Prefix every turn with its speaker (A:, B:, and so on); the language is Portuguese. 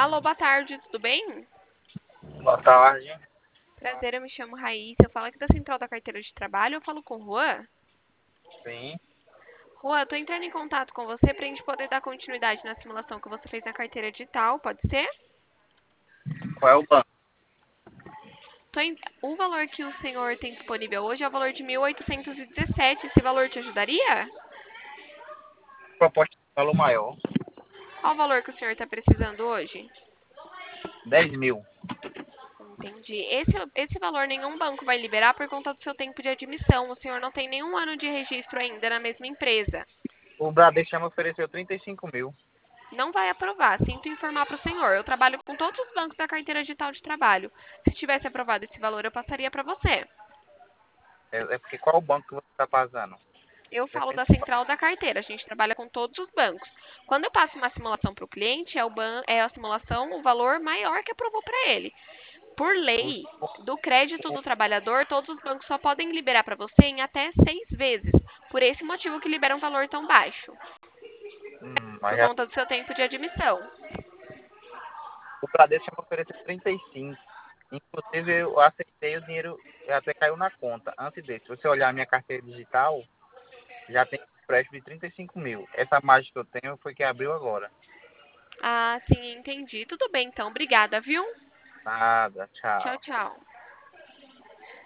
A: Alô, boa tarde, tudo bem?
B: Boa tarde.
A: Prazer, eu me chamo Raíssa, eu falo aqui da Central da Carteira de Trabalho, eu falo com o Juan.
B: Sim.
A: Juan, eu tô entrando em contato com você pra gente poder dar continuidade na simulação que você fez na carteira digital, pode ser?
B: Qual é o banco?
A: O valor que o senhor tem disponível hoje é o valor de 1.817. Esse valor te ajudaria?
B: Proposta de valor maior.
A: Qual o valor que o senhor está precisando hoje?
B: 10.000.
A: Entendi. Esse valor nenhum banco vai liberar por conta do seu tempo de admissão. O senhor não tem nenhum ano de registro ainda na mesma empresa.
B: O Bradesco já me ofereceu 35.000.
A: Não vai aprovar. Sinto informar para o senhor. Eu trabalho com todos os bancos da carteira digital de trabalho. Se tivesse aprovado esse valor, eu passaria para você.
B: É porque qual é o banco que você está pagando?
A: Eu falo
B: Depende.
A: da central da carteira. A gente trabalha com todos os bancos. Quando eu passo uma simulação para o cliente, é a simulação o valor maior que aprovou para ele. Por
B: O,
A: lei do crédito
B: o,
A: do trabalhador, todos os bancos só podem liberar para você em até 6 vezes. Por esse motivo que libera um valor tão baixo,
B: mas
A: por
B: já,
A: conta do seu tempo de admissão.
B: o Bradesco já me ofereceu 35. Inclusive, eu aceitei o dinheiro, até caiu na conta. Antes desse, se você olhar a minha carteira digital, já tem empréstimo de 35.000. Essa margem que eu tenho foi que abriu agora.
A: Ah, sim, entendi. Tudo bem, então. Obrigada, viu?
B: Nada,
A: Tchau,
B: tchau.
A: tchau.